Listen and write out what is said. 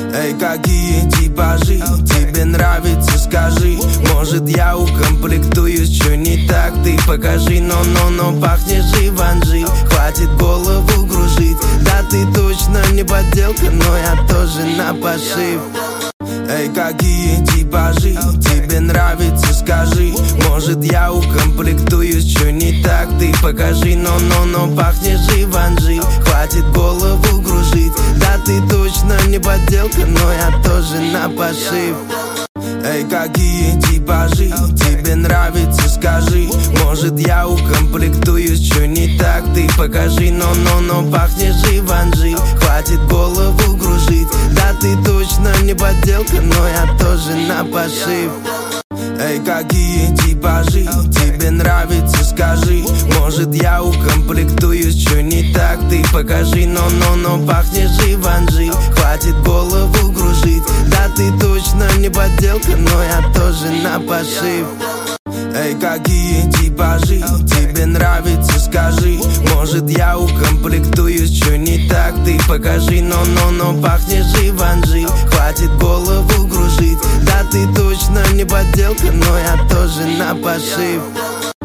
Эй, какие типажи тебе нравится, скажи. Может, я укомплектуюсь, чё не так, ты покажи. Но пахнешь Живанши, хватит голову кружить. Да ты точно не подделка, но я тоже на пошив. Эй, какие типажи тебе нравится, скажи. Может, я укомплектуюсь, чё не так, ты покажи. Но пахнешь Живанши, хватит голову кружить. Да ты точно не подделка, но я тоже на пошив. Эй, какие типажи тебе нравится, скажи. Может, я укомплектуюсь, чё не так, ты покажи. Но пахнешь Живанши, хватит голову кружить. Да ты точно не подделка, но я тоже на пошив. Эй, какие типажи тебе нравится, скажи. Может, я укомплектуюсь, чё не так, ты покажи. Но пахнешь Живанши, хватит голову кружить. Да ты точно не подделка, но я тоже на пошив. Эй, какие типажи тебе нравится, скажи. Может, я укомплектуюсь, чё не так, ты покажи. Но пахнешь Живанши, хватит голову кружить. Да ты точно не подделка, но я тоже на пошив.